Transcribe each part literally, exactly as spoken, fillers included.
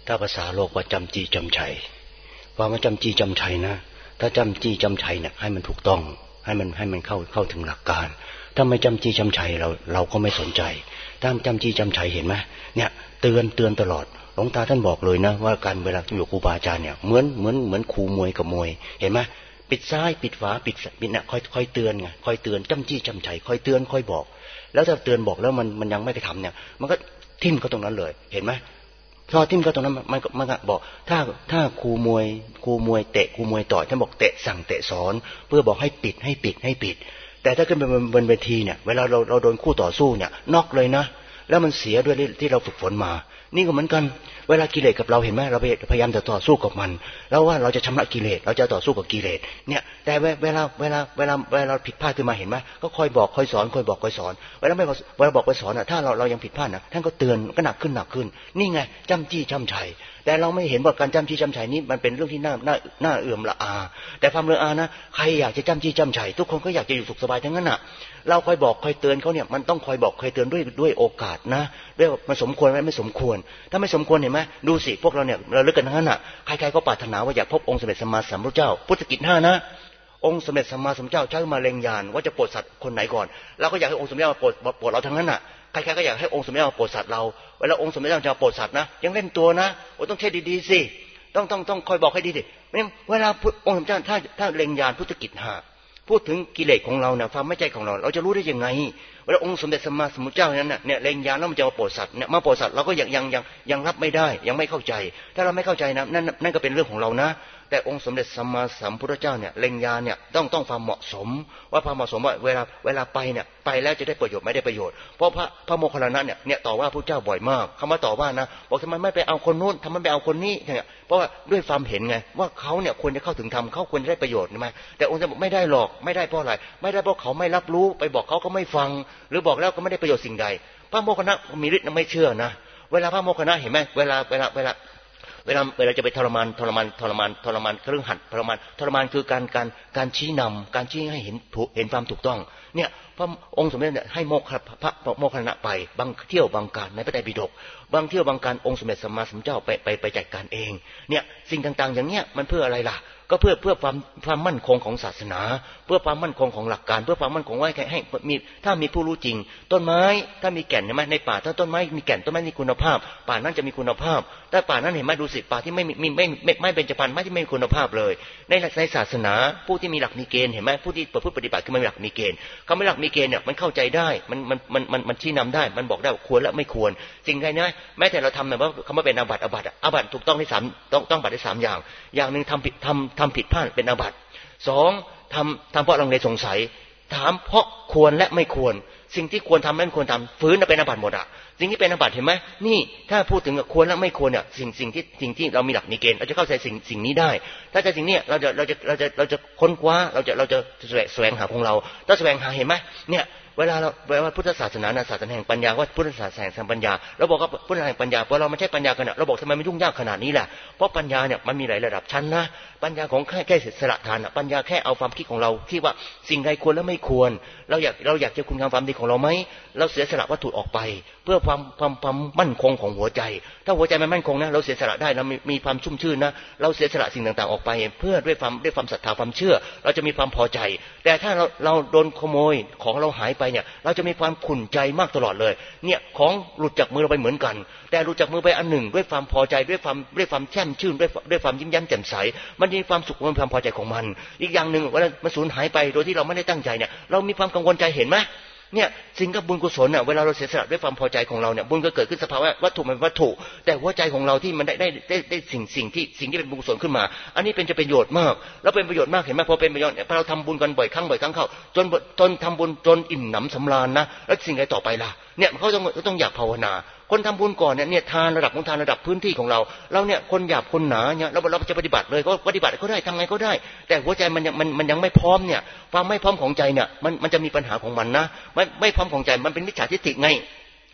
ถ้าภาษาโลกว่าจำจีจำชัยว่ามันจำจีจำชัยนะถ้าจำจีจำชัยเนี่ยให้มันถูกต้องให้มันให้มันเข้าเข้าถึงหลักการถ้าไม่จำจีจำชัยเราเราก็ไม่สนใจถ้าจำจีจำชัยเห็นไหมเนี่ยเตือนเตือนตลอดหลวงตาท่านบอกเลยนะว่าการเวลาอยู่ครูบาอาจารย์เนี่ยเหมือนเหมือนเหมือนครูมวยกับมวยเห็นไหมปิดซ้ายปิดขวาปิดปิดเนี่ยคอยคอยเตือนไงคอยเตือนจำจี้จำชัยคอยเตือนคอยบอกแล้วถ้าเตือนบอกแล้วมันมันยังไม่ไปทำเนี่ยมันก็ทิ่มเขาตรงนั้นเลยเห็นไหมพอทิ่มเขาตรงนั้นมันมันก็บอกถ้าถ้าครูมวยครูมวยเตะครูมวยต่อยท่านบอกเตะสั่งเตะสอนเพื่อบอกให้ปิดให้ปิดให้ปิดแต่ถ้าขึ้นไปบนเวทีเนี่ยเวลาเราเราโดนคู่ต่อสู้เนี่ยน็อกเลยนะแล้วมันเสียด้วยที่เราฝึกฝนมานี่ก็เหมือนกันเวลากิเลสกับเราเห็นไหมเราพยายามจะต่อสู้กับมันแล้วว่าเราจะชำระกิเลสเราจะต่อสู้กับกิเลสเนี่ยแต่เวลาเวลาเวลาเวลาเราผิดพลาดขึ้นมาเห็นไหมก็คอยบอกคอยสอนคอยบอกคอยสอนเวลาไม่เวลาบอกคอยสอนอ่ะถ้าเราเรายังผิดพลาดนะท่านก็เตือนก็หนักขึ้นหนักขึ้นนี่ไงจำจี้จำชัยแต่เราไม่เห็นว่าการจำจี้จำชัยนี้มันเป็นเรื่องที่น่าน่าน่าเอื่อมละอาแต่ความเลื่อมอานะใครอยากจะจำจี้จำชัยทุกคนก็อยากจะอยู่สุขสบายทั้งนั้นน่ะเราคอยบอกคอยเตือนเขาเนี่ยมันต้องคอยบอกคอยเตือนด้วยด้วยโอกาสนะด้วยมันสมควรไหมไม่สมควรถ้าไม่สมควรเห็นไหมดูสิพวกเราเนี่ยเราเลิกกันทั้งนั้นน่ะใครๆก็ปรารถนาว่าอยากพบองค์สมเด็จสัมมาสัมพุทธเจ้าพุทธกิจห้านะองค์สมเด็จสัมมาสัมพุทธเจ้าใช้มาเล็งญาณว่าจะโปรดสัตว์คนไหนก่อนเราก็อยากให้องค์สมเด็จมาโปรดโปรดเราทั้งนั้นน่ะใครๆก็อยากให้องค์สมเด็จมาโปรดสัตว์เราเวลาองค์สมเด็จจะโปรดสัตว์นะยังเล่นตัวนะโอ้ต้องเทศดีๆสิต้องต้องต้องคอยบอกให้ดีดิเวลาองค์สมเด็จถ้าถ้าเล็งญาณพุทธกิจห้าพูดถึงกิเลสของเราเนี่ยความไม่ใจของเราเราจะรู้ได้ยังไงเวลาองค์สมเด็จสัมมาสัมพุทธเจ้านั้นน่ะเนี่ยเล็งญาณแล้วมันจะมาโปรดสัตว์เนี่ยมาโปรดสัตว์เราก็ยังยังยังยังรับไม่ได้ยังไม่เข้าใจถ้าเราไม่เข้าใจนะนั่นนั่นก็เป็นเรื่องของเรานะแต่องค์สมเด็จสัมมาสัมพุทธเจ้าเนี่ยเล็งญาณเนี่ยต้องต้องความเหมาะสมว่าความเหมาะสมว่าเวลาเวลาไปเนี่ยไปแล้วจะได้ประโยชน์ไม่ได้ประโยชน์เพราะพระพระโมคคัลลานะเนี่ยเนี่ยต่อว่าพระเจ้าบ่อยมากคำว่าต่อว่านะบอกทำไมไม่ไปเอาคนนู้นทำไมไม่เอาคนนี้เนี่ยเพราะว่าด้วยความเห็นไงว่าเขาเนี่ยควรจะเข้าถึงธรรมเขาควรจะได้ประโยชน์ใช่ไหมแต่องค์จะบอกไม่ได้หรอกไม่ได้เพราะอะไรไม่ได้เพราะเขาไม่รับรู้ไปบอกเขาก็ไม่ฟังหรือบอกแล้วก็ไม่ได้ประโยชน์สิ่งใดพระโมคคัลลานะมีฤทธิ์ไม่เชื่อนะเวลาพระโมคคัลลานะเห็นไหมเวลาเวลาเวลาเวลาเวลาจะไปทรมานทรมานทรมานทรมานเครื่องหัดทรมานทรมานคือการการการชี้นำการชี้ให้เห็นเห็นความถูกต้องเนี่ยพระองค์สมเด็จเนี่ยให้โมคพระโมคคัลลานะไปบางเที่ยวบางการในพระไตรปิฎกบางเที่ยวบางการองค์สมเด็จสัมมาสัมพุทธเจ้าไปไปไปจัดการเองเนี่ยสิ่งต่างๆอย่างเนี้ยมันเพื่ออะไรล่ะก็เพื่อเพื่อความความมั่นคงของศาสนาเพื่อความมั่นคงของหลักการเพื่อความมั่นคงไว้ให้มีถ้ามีผู้รู้จริงต้นไม้ถ้ามีแก่นใช่ไหมในป่าถ้าต้นไม้มีแก่นต้นไม้มีคุณภาพป่านั้นจะมีคุณภาพแต่ป่านั้นเห็นไหมดูสิป่าที่ไม่มีไม่ไม่ไม่เป็นจพันธุ์ไม่ที่ไม่มีคุณภาพเลยในในศาสนาผู้ที่มีหลักมีเกณฑ์เห็นไหมผู้ที่ประพฤติปฏิบัติคือมันมีหลักมีเกณฑ์เขาไม่หลักมีเกณฑ์เนี่ยมันเข้าใจได้มันมันมันมันมันชี้นำได้มันบอกได้ว่าควรและไม่ควรสิ่งใดนะแม้แต่เราทำแบบว่าคำว่าเป็นอาบัติอาบัติอาบัติถูกต้องที่สามต้องต้องบัติได้สามอย่างอย่างหนึ่งทำผิดทำทำผิดพลาดเป็นอาบัติสองทำทำเพราะลังเลสงสัยถามเพราะควรและไม่ควรสิ่งที่ควรทำไม่ควรทำฟื้นเป็นอาบัติหมดอ่ะสิ่งที่เป็นอาบัติเห็นไหมนี่ถ้าพูดถึงควรและไม่ควรเนี่ยสิ่งสิ่งที่สิ่งที่เรามีหลักมีเกณฑ์เราจะเข้าใจสิ่งสิ่งนี้ได้ถ้าจะสิ่งนี้เราจะเราจะเราจะเราจะค้นคว้าเราจะเราจะแสวงหาของเราถ้าแสวงหาเห็นไหมเนี่ยเวลาเราเวลาพุทธศาสนาศาสนาแห่งปัญญาว่าพุทธศาสนาแห่งปัญญาเราบอกว่าพุทธศาสนาแห่งปัญญาเพราะเราไม่ใช่ปัญญากันเราบอกทำไมมันยุ่งยากขนาดนี้แหละเพราะปัญญาเนี่ยมันมีหลายระดับชั้นนะปัญญาของแค่แค่สละทานปัญญาแค่เอาความคิดของเราที่ว่าสิ่งใดควรและไม่ควรเราอยากเราอยากจะคุณงามความดีของเราไหมเราเสียสละวัตถุออกไปเพื่อความความความมั่นคงของหัวใจถ้าหัวใจมันมั่นคงนะเราเสียสละได้เรามีมีความชุ่มชื่นนะเราเสียสละสิ่งต่างๆออกไปเพื่อด้วยความด้วยความศรัทธาความเชื่อเราจะมีความพอใจแต่ถ้าเราเราโดนขโมยของเราหายไปเนี่ยเราจะมีความขุ่นใจมากตลอดเลยเนี่ยของหลุดจากมือเราไปเหมือนกันแต่หลุดจากมือไปอันหนึ่งด้วยความพอใจด้วยความด้วยความแช่มชื่นด้วยด้วยความยิ้มแย้มแจ่มใสมันมีความสุขมีความพอใจของมันอีกอย่างหนึ่งเวลามันสูญหายไปโดยที่เราไม่ได้ตั้งใจเนี่ยเรามีความกังวลใจเห็นไหมเนี่ยสิ่งกับบุญกุศลเนี่ยเวลาเราเสียสละด้วยความพอใจของเราเนี่ยบุญก็เกิดขึ้นสภาวะวัตถุมันวัตถุแต่หัวใจของเราที่มันได้ได้ได้ได้สิ่งสิ่งที่สิ่งที่เป็นบุญกุศลขึ้นมาอันนี้เป็นจะเป็นประโยชน์มากแล้วเป็นประโยชน์มากเห็นไหมพอเป็นประโยชน์พอเราทำบุญกันบ่อยครั้งบ่อยครั้งเข้าจนจนทำบุญจนอิ่มหนำสำราญนะแล้วสิ่งใดต่อไปล่ะเนี่ยเขาต้องต้องอยากภาวนาคนทำบุญก่อนเนี่ยเนี่ยทานระดับของทานระดับพื้นที่ของเราเราเนี่ยคนหยาบคนหนาเนี่ยเราเราจะปฏิบัติเลยก็ปฏิบัติก็ได้ทำไงก็ได้แต่หัวใจมันยังมันมันยังไม่พร้อมเนี่ยความไม่พร้อมของใจเนี่ยมันมันจะมีปัญหาของมันนะไม่ไม่พร้อมของใจมันเป็นมิจฉาทิฏฐิไง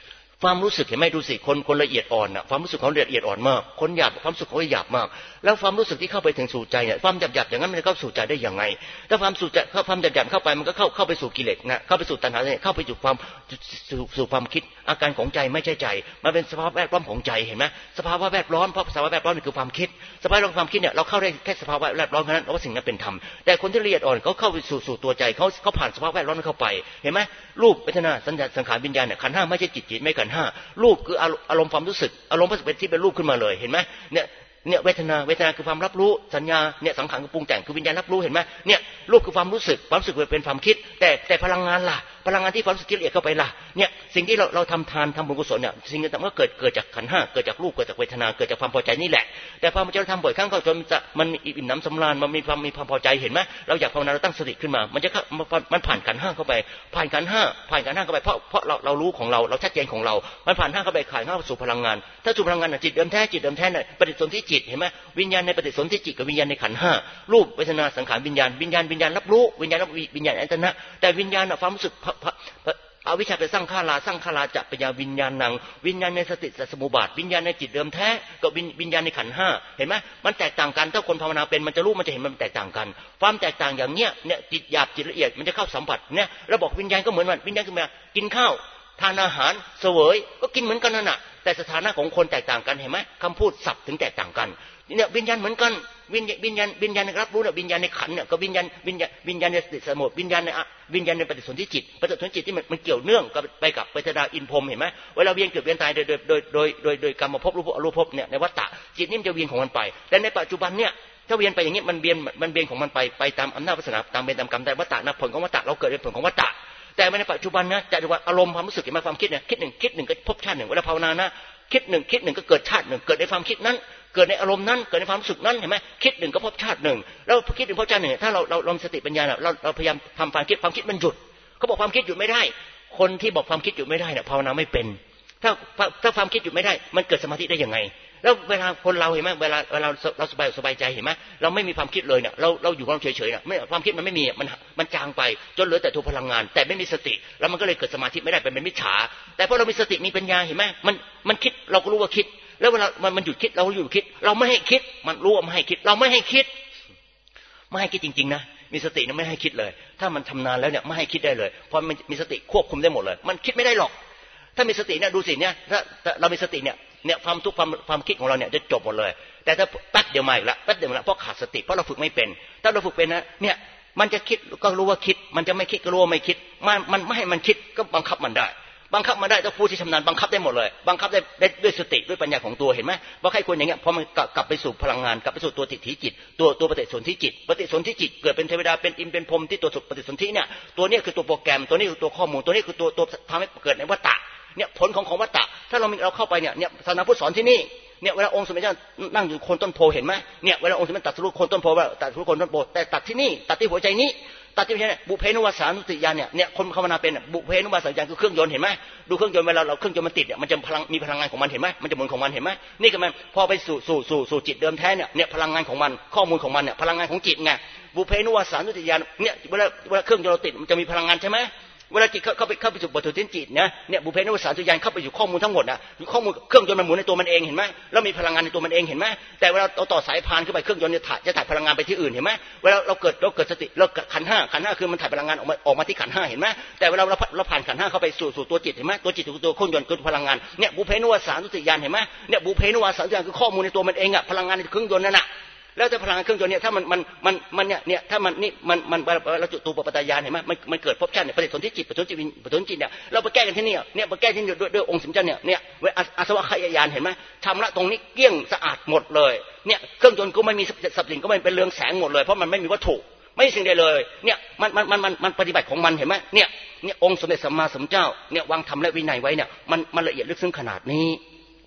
ความรู้สึกเห็นไหมดูสิคนคนละเอียดอ่อนนะความรู้สึกเขาละเอียดอ่อนมากคนหยาบความรู้สึกเขาหยาบมากแล้วความรู้สึกที่เข้าไปถึงสู่ใจเนี่ยความหยาบๆอย่างนั้นมันจะเข้าสู่ใจได้ยังไงถ้าความสู่ใจความหยาบๆเข้าไปมันก็เข้าเข้าไปสู่กิเลสนะเข้าไปสู่ตัณหาเนี่ยเข้าไปสู่ความสู่สู่ความคิดอาการของใจไม่ใช่ใจมันเป็นสภาวะแวดล้อมของใจเห็นไหมสภาวะแวดล้อมเพราะสภาวะแวดล้อมนี่คือความคิดสภาวะความคิดเนี่ยเราเข้าได้แค่สภาวะแวดล้อมเท่านั้นเราว่าสิ่งนั้นเป็นธรรมแต่คนที่ละเอียดอ่อนเขาเข้าไปสู่สู่ตัวใจเขาเขาผ่านสภาวะแวดล้อมนั้นเข้าไปเห็นไหมรูปเวทนาสัญญาสังขารวิญญาณเนี่ยขันธ์ห้าไม่ใช่จิตจิตไม่ขันธ์ห้ารูปคืออารมณ์ความรู้สึกอารมณ์เป็นที่เป็นรูปขึ้นมาเลยเห็นไหมเนี่ยเนี่ยเวทนาเวทนาคือความรับรู้สัญญาเนี่ยสังขารคือปรุงแต่งคือวิญญาณรับรู้เห็นไหมเนี่ยรูปคือความรู้สึกความรู้สึกเป็นความคิดแต่แต่พลังงานล่ะพลังงานที่ความรู้สึกละเอียดเข้าไปล่ะเนี่ยสิ่งที่เราเราทำทานทำบุญกุศลเนี่ยสิ่งต่างๆก็เกิดเกิดจากขันธ์ห้าเกิดจากรูปเกิดจากเวทนาเกิดจากความพอใจนี่แหละแต่พอมันจะทำบ่อยครั้งเข้าจนจะมันอิ่มหนำสำราญมันมีความมีความพอใจเห็นไหมเราอยากภาวนาเราตั้งสติขึ้นมามันจะมันผ่านขันธ์ห้าเข้าไปผ่านขันธ์ห้าผ่านขันธ์ห้าเข้าไปเพราะเพราะเราเรารู้ของเราเราชัดเจนของเรามันผ่านห้าเข้าไปขายเข้าสู่พลังงานถ้าสู่พลังงานจิตเดิมแท้จิตเดิมแท้เนี่ยปฏิสนธิจิตเห็นไหมวิญญาณในปฏิสนธิจิตกับวิญญาณในขันธ์ห้ารูปเวทนาสังขารวิญญาณวิญญาณวิญญาณรับรู้วิญญาณรับวิญญาณอายตนะแต่วิญญาณความรู้สึกอวิชชาไปสร้างข้าราสร้างข้าราจะปัญญาวิญญาณนังวิญญาณในสติสัสมุบาทวิญญาณในจิตเดิมแท้กับวิญญาณในขันธ์ห้าเห็นไหมมันแตกต่างกันถ้าคนภาวนาเป็นมันจะรู้มันจะเห็นมันแตกต่างกันความแตกต่างอย่างเนี้ยเนี่ยจิตหยาบจิตละเอียดมันจะเข้าสัมผัสเนี่ยเราบอกวิญญาณก็เหมือนมันวิญญาณคือมากินข้าวทานอาหารเสวยก็กินเหมือนกันนั่นแหะแต่สถานะของคนแตกต่างกันเห็นไหมคำพูดศัพท์ถึงแตกต่างกันเนี่ยวิญญาณเหมือนกันวิญญาณวิญญาณวิญญาณรับรู้เนี่ยวิญญาณในขันเนี่ยกับวิญญาณวิญญาณวิญญาณในสติสมุทวิญญาณในวิญญาณในปฏิสนธิจิตปฏิสนธิจิตที่มันมันเกี่ยวเนื่องกับไปกับเวทนาอินพรหมเห็นไหมเวลาเวียนเกิดเวียนตายโดยโดยโดยโดยโดยโดยกรรมภพรูปภพอรูปภพเนี่ยในวัฏฏะจิตนี่มันจะเวียนของมันไปแต่ในปัจจุบันเนี่ยถ้าเวียนไปอย่างนี้มันเวียนมันเวียนของมันไปไปตามอำนาจวาสนาตามเวรตามกรรมแต่วัฏฏะนะผลของวัฏฏะเราเกิดเป็นผลของวัฏฏะแต่ในปัจจุบันนะจะดูว่าอารมณ์ความรู้สึกเห็นไหมความคิดเนี่ยคิดหนึ่งคิดหนึ่งก็พบชาติหนึ่งเวลาภาวนานะคิดหนึ่งคิดหนึ่งก็เกิดชาติหนึ่งเกิดในความคิดนั้นเกิดในอารมณ์นั้นเกิดในความรู้สึกนั้นเห็นไหมคิดหนึ่งก็พบชาติหนึ่งแล้วคิดหนึ่งพบชาติหนึ่งถ้าเราเราลงสติปัญญาเราเราพยายามทำความคิดความคิดมันหยุดเขาบอกความคิดหยุดไม่ได้คนที่บอกความคิดหยุดไม่ได้เนี่ยภาวนาไม่เป็นถ้าถ้าความคิดหยุดไม่ได้มันเกิดสมาธิได้ยังไงแล้วเวลาคนเราเห็นไหมเวลาเวลาเราสบายสบายใจเห็นไหมเราไม่มีความคิดเลยเนี่ยเราเราอยู่กับเราเฉยๆเนี่ยไม่ความคิดมันไม่มีมันมันจางไปจนเหลือแต่ตัวพลังงานแต่ไม่มีสติแล้วมันก็เลยเกิดสมาธิไม่ได้เป็นมิจฉาแต่พอเรามีสติมีปัญญาเห็นไหมมันมันคิดเราก็รู้ว่าคิดแล้วเวลามันมันหยุดคิดเราหยุดคิดเราไม่ให้คิดมันรู้ว่าไม่ให้คิดเราไม่ให้คิดไม่ให้คิดจริงๆนะมีสติเนี่ยไม่ให้คิดเลยถ้ามันทำนานแล้วเนี่ยไม่ให้คิดได้เลยเพราะมันมีสติควบคุมได้หมดเลยมันคิดไม่ได้หรอกถ้ามีสติเนี่ยดูสิเนี่ยถ้าเรามีสติเนี่ยเนี่ยความทุกข์ความความคิดของเราเนี่ยจะจบหมดเลยแต่ถ้าแป๊บเดียวมาอีกแล้วแป๊บเดียวมาแล้วเพราะขาดสติเพราะเราฝึกไม่เป็นถ้าเราฝึกเป็นนะเนี่ยมันจะคิดก็รู้ว่าคิดมันจะไม่คิดก็รู้ว่าไม่คิดมันมันไม่ให้มันคิดก็บังคับมันได้บังคับมาได้ถ้าผู้ที่ชำนาญบังคับได้หมดเลยบังคับได้ด้วยสติด้วยปัญญาของตัวเห็นไหมว่าใครควรอย่างเงี้ยพอมันกลับไปสู่พลังงานกลับไปสู่ตัวติถิจิตตัวตัวปฏิสนธิจิตปฏิสนธิจิตเกิดเป็นเทวดาเป็นอินเป็นพรหมที่ตัวปฏิสนธิเนี่ยตัวนี้คือตัวโปรแกรมตัวนี้คือตัวข้อมูลตัวนี้คือตัวตัวทำให้เกิดในวัฏฏะเนี่ยผลของของวัฏฏะถ้าเรามีเราเข้าไปเนี่ยเนี่ยศาสนาพุทธสอนที่นี่เนี่ยเวลาองค์สมเด็จเจ้านั่งอยู่โคนต้นโพเห็นไหมเนี่ยเวลาองค์สมเด็จตัดสรุปโคนต้นโพว่าตัดสรุปโคนต้นโพแต่ตัดที่นี่ตัดที่หัวใจนี้ตัดที่หัวใจเนี่ยบุเพนุวาสานุสติญาณเนี่ยเนี่ยคนภาวนาเป็นบุเพนุวาสานุสติญาณคือเครื่องยนต์เห็นไหมดูเครื่องยนต์เวลาเราเครื่องยนต์มันติดเนี่ยมันจะพลังมีพลังงานของมันเห็นไหมมันจะหมุนของมันเห็นไหมนี่คือมันพอไปสู่สู่สู่สู่จิตเดิมแท้เนี่ยเนี่ยพลังงานของมันข้อมูลของมันเนี่ยพลังงานของจิตไงบุเพนุวาสานุสติญาณเนี่ยเวลาเวลาเครื่องยนต์เราติดมันจะมีพลังงานใช่ไหมเวลาจิตเข้าไปเข้าไปสู่ปฐมจิตนะเนี่ยบุเพนิวาสานุสติญาณเข้าไปอยู่ข้อมูลทั้งหมดนะข้อมูลเครื่องยนต์มันหมุนในตัวมันเองเห็นไหมแล้วมีพลังงานในตัวมันเองเห็นไหมแต่เวลาเราต่อสายพานขึ้นไปเครื่องยนต์จะถ่ายจะถ่ายพลังงานไปที่อื่นเห็นไหมเวลาเราเกิดเราเกิดสติเราขันธ์ห้าขันธ์ห้าคือมันถ่ายพลังงานออกมาออกมาที่ขันธ์ห้าเห็นไหมแต่เวลาเราเราผ่านขันธ์ห้าเข้าไปสู่สู่ตัวจิตเห็นไหมตัวจิตคือตัวเครื่องยนต์คือพลังงานเนี่ยบุเพนิวาสานุสติญาณเห็นไหมเนี่ยบุเพนิวาสานุสติญาณคือข้อมูลในตัวมันเองอะพลังงานในเครื่องยนต์นั่นแหละแล้วถ้าพลังงานเครื่องยนต์เนี่ยถ้ามันมันมันมันเนี่ยเนี่ยถ้ามันนี่มันมันเราจุดตูปปัตตายานเห็นไหมมันมันเกิดภพชาติเนี่ยปฏิสนธิจิตปฏิสนธิจิตปฏิสนธิจิตเนี่ยเราไปแก้กันที่นี่เนี่ยไปแก้ที่นี่ด้วยด้วยองค์สมเด็จเนี่ยเนี่ยอาสวะขยายานเห็นไหมชำระตรงนี้เกลี้ยงสะอาดหมดเลยเนี่ยเครื่องยนต์ก็ไม่มีสับสิ่งก็ไม่เป็นเรืองแสงหมดเลยเพราะมันไม่มีวัตถุไม่สิ่งใดเลยเนี่ยมันมันมันมันมันปฏิบัติของมันเห็นไหมเนี่ยเนี่ยองค์สมเด็จสัมมาสัมพุทธเจ้าเนี่ยวางธรรมและวินัยไว้เนี่ยมันมันละเอียดลึกซึ้งขนาดนี้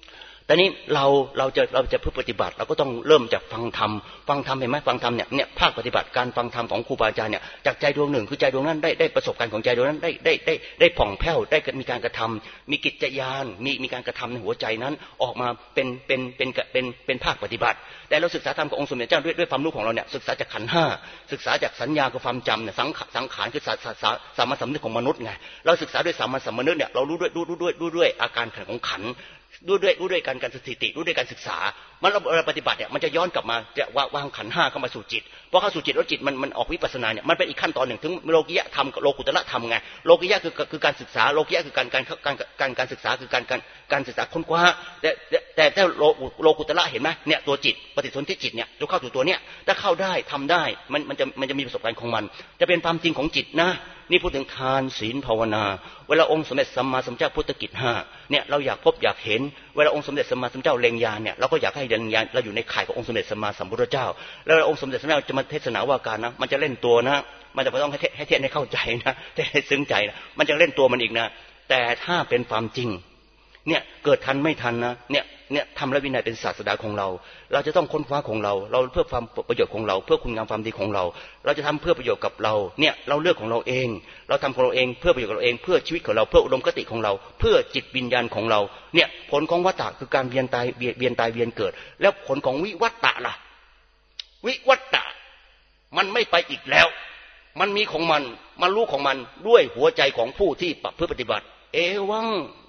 แต่นี้เราเราจะเราจะเพื่อปฏิบัติเราก็ต้องเริ่มจากฟังธรรมฟังธรรมเห็นไหมฟังธรรมเนี่ยเนี่ยภาคปฏิบัติการฟังธรรมของครูบาอาจารย์เนี่ยจากใจดวงหนึ่งคือใจดวงนั้นได้ได้ประสบการณ์ของใจดวงนั้นได้ได้ได้ได้ผ่องแผ้วได้มีการกระทำมีกิจญาณมีมีการกระทำในหัวใจนั้นออกมาเป็นเป็นเป็นเป็นเป็นภาคปฏิบัติแต่เราศึกษาธรรมขององค์สมเด็จเจ้าด้วยด้วยความรู้ของเราเนี่ยศึกษาจากขันธ์ห้าศึกษาจากสัญญากับความจำเนี่ยสังสังขารคือสาสามัญสำนึกของมนุษย์ไงเราศึกษาด้วยสามัญสำนึกเนี่ยเรารู้ด้วยรู้ด้วยรู้ด้วยอาการของขันธ์รู้ด้วยรู้ด้วยการการสถิติรู้ด้วยการศึกษามันเราปฏิบัติเนี่ยมันจะย้อนกลับมาจะวางขันธ์ห้าเข้ามาสู่จิตพอเข้าสู่จิตแล้วจิตมันมันออกวิปัสสนาเนี่ยมันเป็นอีกขั้นตอนหนึ่งถึงโลกิยะธรรมกับโลกุตระธรรมไงโลกิยะคือคือการศึกษาโลกิยะคือการการการการการศึกษาคือการการการศึกษาค้นคว้าแต่แต่แต่โลโลกุตระเห็นไหมเนี่ยตัวจิตปฏิสนธิจิตเนี่ยจะเข้าสู่ตัวเนี้ยถ้าเข้าได้ทำได้มันมันจะมันจะมีประสบการณ์ของมันจะเป็นความจริงของจิตนะนี่พูดถึงทานศีลภาวนาเวลาองค์สมเด็จสัมมาสัมพุทธเจ้าพุทธกิจห้าเนี่ยเราอยากพบอยากเห็นเวลาองค์สมเด็จสัมมาสัมพุทธเจ้าเล็งญาณเนี่ยเราก็อยากให้เล็งญาณเราอยู่ในข่ายขององค์สมเด็จสัมมาสัมพุทธเจ้าแล้วองค์สมเด็จสัมมาสัมพุทธเจ้าจะมาเทศนาว่าการนะมันจะเล่นตัวนะมันจะไม่ต้องให้ให้เทศให้เข้าใจนะแต่ให้ซึ้งใจนะมันจะเล่นตัวมันอีกนะแต่ถ้าเป็นความจริงเนี่ยเกิดทันไม่ทันนะเนี่ยเนี่ยทำและวินัยเป็นศาสดาของเราเราจะต้องค้นคว้าของเราเราเพื่อความประโยชน์ของเราเพื่อคุณงามความดีของเราเราจะทำเพื่อประโยชน์กับเราเนี่ยเราเลือกของเราเองเราทำของเราเองเพื่อประโยชน์ของเราเองเพื่อชีวิตของเราเพื่ออุดมคติของเราเพื่อจิตวิญญาณของเราเนี่ยผลของวัฏฏะคือการเวียนตายเวียนตายเวียนเกิดแล้วผลของวิวัฏฏะล่ะวิวัฏฏะมันไม่ไปอีกแล้วมันมีของมันมันรู้ของมันด้วยหัวใจของผู้ที่เพื่อปฏิบัติเอวัง